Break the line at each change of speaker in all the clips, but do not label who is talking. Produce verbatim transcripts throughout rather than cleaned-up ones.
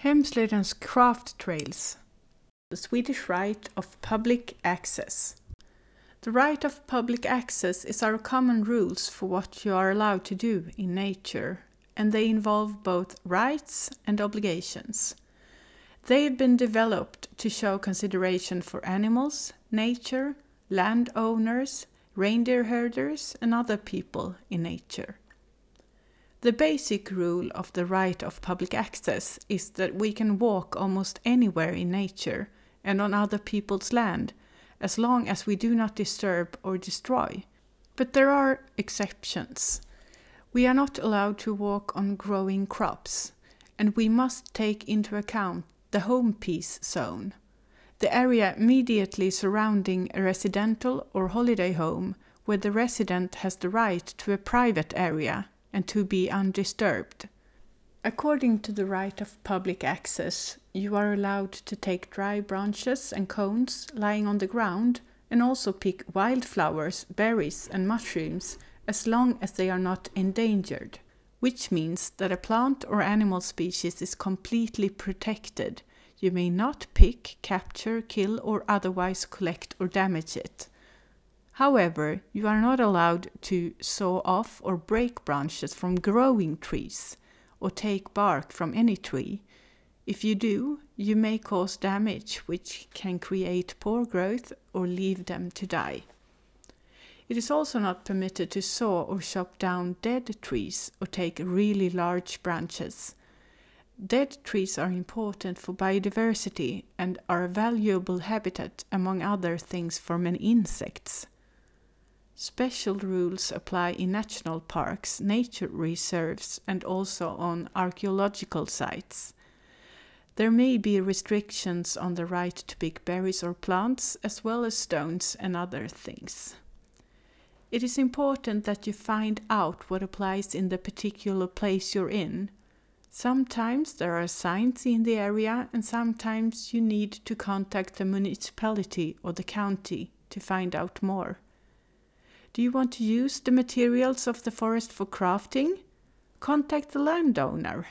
Hemsleden's craft trails. The Swedish right of public access. The right of public access is our common rules for what you are allowed to do in nature, and they involve both rights and obligations. They have been developed to show consideration for animals, nature, landowners, reindeer herders, and other people in nature. The basic rule of the right of public access is that we can walk almost anywhere in nature and on other people's land, as long as we do not disturb or destroy. But there are exceptions. We are not allowed to walk on growing crops, and we must take into account the home peace zone, the area immediately surrounding a residential or holiday home where the resident has the right to a private area and to be undisturbed. According to the right of public access, you are allowed to take dry branches and cones lying on the ground and also pick wildflowers, berries and mushrooms as long as they are not endangered, which means that a plant or animal species is completely protected. You may not pick, capture, kill or otherwise collect or damage it. However, you are not allowed to saw off or break branches from growing trees or take bark from any tree. If you do, you may cause damage which can create poor growth or leave them to die. It is also not permitted to saw or chop down dead trees or take really large branches. Dead trees are important for biodiversity and are a valuable habitat, among other things, for many insects. Special rules apply in national parks, nature reserves, and also on archaeological sites. There may be restrictions on the right to pick berries or plants, as well as stones and other things. It is important that you find out what applies in the particular place you're in. Sometimes there are signs in the area, and sometimes you need to contact the municipality or the county to find out more. Do you want to use the materials of the forest for crafting? Contact the landowner.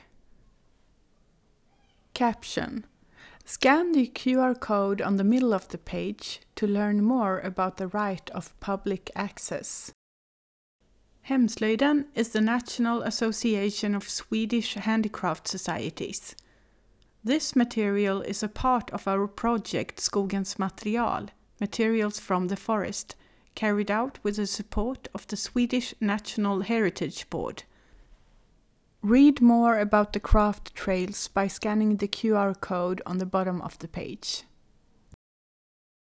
Caption. Scan the Q R code on the middle of the page to learn more about the right of public access. Hemslöjden is the National Association of Swedish Handicraft Societies. This material is a part of our project Skogens material, Materials from the Forest, carried out with the support of the Swedish National Heritage Board. Read more about the craft trails by scanning the Q R code on the bottom of the page.